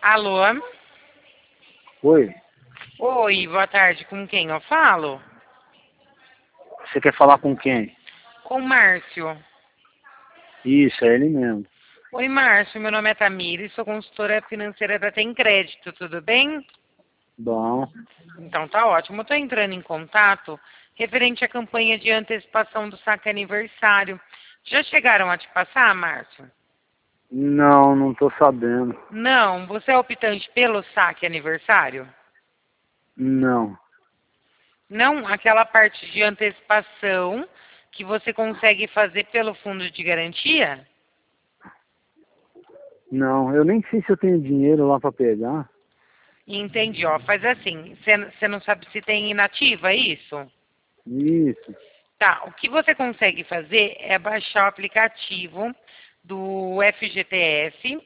Alô? Oi, Oi, boa tarde. Com quem eu falo? você quer falar com quem? Com o Márcio. Isso, é ele mesmo. Oi, Márcio. Meu nome é Tamires, sou consultora financeira da Tem Crédito, tudo bem? Bom, Então tá ótimo. Eu tô entrando em contato referente à campanha de antecipação do saque aniversário. Já chegaram a te passar, Márcio? não tô sabendo. Não, você é optante pelo saque aniversário? Não, Não, aquela parte de antecipação que você consegue fazer pelo fundo de garantia? não, eu nem sei se eu tenho dinheiro lá pra pegar. Entendi, ó. Faz assim, você não sabe se tem inativa, é isso? Isso. Tá, o que você consegue fazer é baixar o aplicativo do FGTS.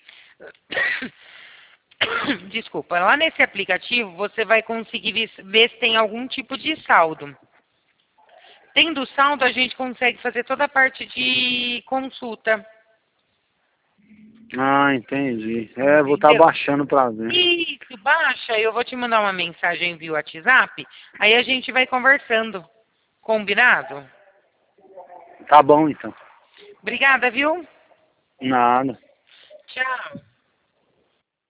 Desculpa, lá nesse aplicativo você vai conseguir ver se tem algum tipo de saldo. Tendo saldo, a gente consegue fazer toda a parte de consulta, Ah, entendi. É, vou estar entendeu? baixando pra ver. Isso, baixa, eu vou te mandar uma mensagem via WhatsApp, aí a gente vai conversando. Combinado? Tá bom então. Obrigada, viu? Nada. Tchau.